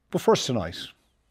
But first tonight.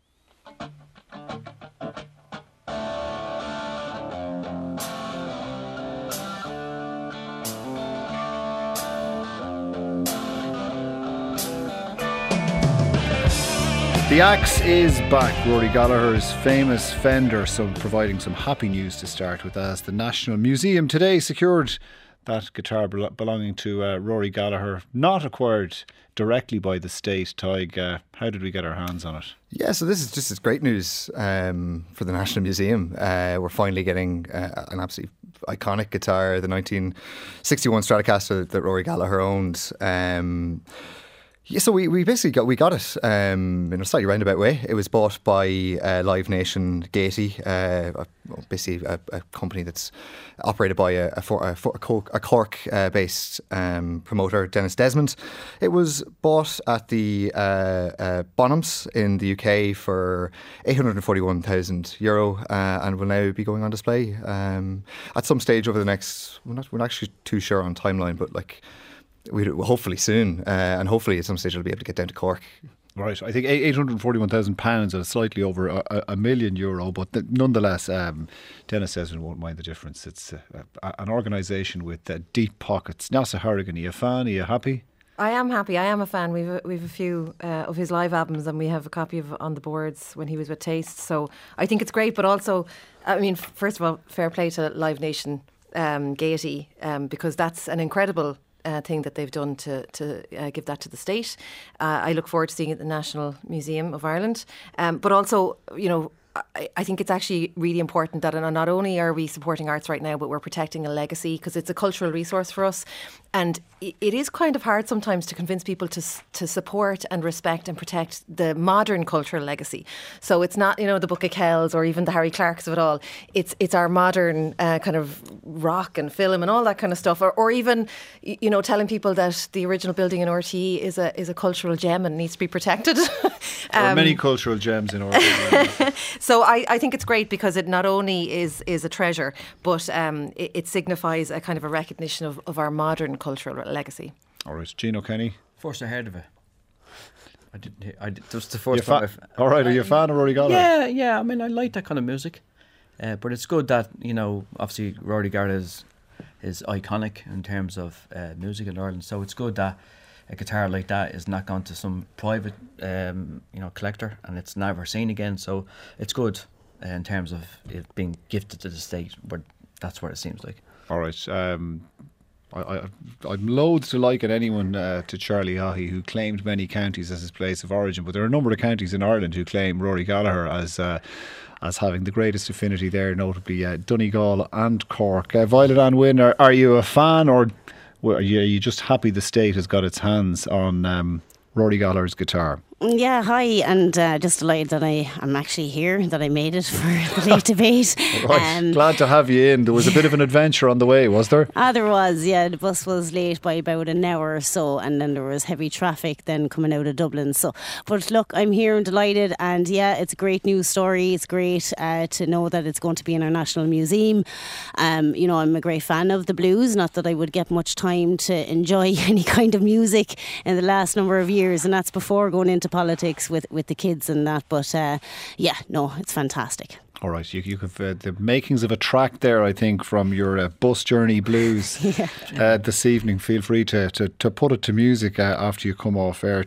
The axe is back. Rory Gallagher's famous Fender, so providing some happy news to start with, as the National Museum today secured that guitar belonging to Rory Gallagher, not acquired directly by the state. Tig, how did we get our hands on it? Yeah, so this is just great news for the National Museum. We're finally getting an absolutely iconic guitar, the 1961 Stratocaster that Rory Gallagher owned. Yeah, so we basically got it in a slightly roundabout way. It was bought by Live Nation Gaiety, basically a company that's operated by a Cork-based promoter, Dennis Desmond. It was bought at the Bonhams in the UK for €841,000 and will now be going on display at some stage over the next. We're not actually too sure on timeline, but hopefully soon, and hopefully at some stage it'll be able to get down to Cork. Right, I think £841,000 and slightly over €1 million, but nonetheless, Dennis says we won't mind the difference. It's an organisation with deep pockets. Neasa Harrigan, are you a fan? Are you happy? I am happy. I am a fan. We've a few of his live albums, and we have a copy of on the boards when he was with Taste. So I think it's great. But also, I mean, first of all, fair play to Live Nation Gaiety, because that's an incredible thing that they've done to give that to the state. I look forward to seeing it at the National Museum of Ireland. But also, I think it's actually really important that not only are we supporting arts right now, but we're protecting a legacy, because it's a cultural resource for us. And it is kind of hard sometimes to convince people to support and respect and protect the modern cultural legacy. So it's not, the Book of Kells or even the Harry Clarks of it all. It's our modern kind of rock and film and all that kind of stuff. Or even, telling people that the original building in RTE is a cultural gem and needs to be protected. There are many cultural gems in RTE. So I think it's great because it not only is a treasure, but it signifies a kind of a recognition of our modern cultural legacy. All right, Gino Kenny. First I heard of it. I didn't hear. This was the first time. All right, are you a fan of Rory Gallagher? Yeah. I mean, I like that kind of music, but it's good that obviously Rory Gallagher is iconic in terms of music in Ireland. So it's good that a guitar like that is not gone to some private, collector, and it's never seen again. So it's good in terms of it being gifted to the state, but that's what it seems like. All right. I'm loath to liken anyone to Charlie Haughey, who claimed many counties as his place of origin, but there are a number of counties in Ireland who claim Rory Gallagher as having the greatest affinity there, notably Donegal and Cork. Violet Ann Wynne, are you a fan, or are you just happy the state has got its hands on Rory Gallagher's guitar? Yeah, hi, and just delighted that I am actually here, that I made it for the late debate. Right, glad to have you in. There was a bit of an adventure on the way, was there? There was, yeah. The bus was late by about an hour or so, and then there was heavy traffic then coming out of Dublin. So, but look, I'm here and delighted, and yeah, it's a great news story. It's great to know that it's going to be in our National Museum. I'm a great fan of the blues, not that I would get much time to enjoy any kind of music in the last number of years, and that's before going into politics with the kids and that, but it's fantastic. All right, you have the makings of a track there, I think, from your bus journey blues this evening. Feel free to put it to music after you come off air.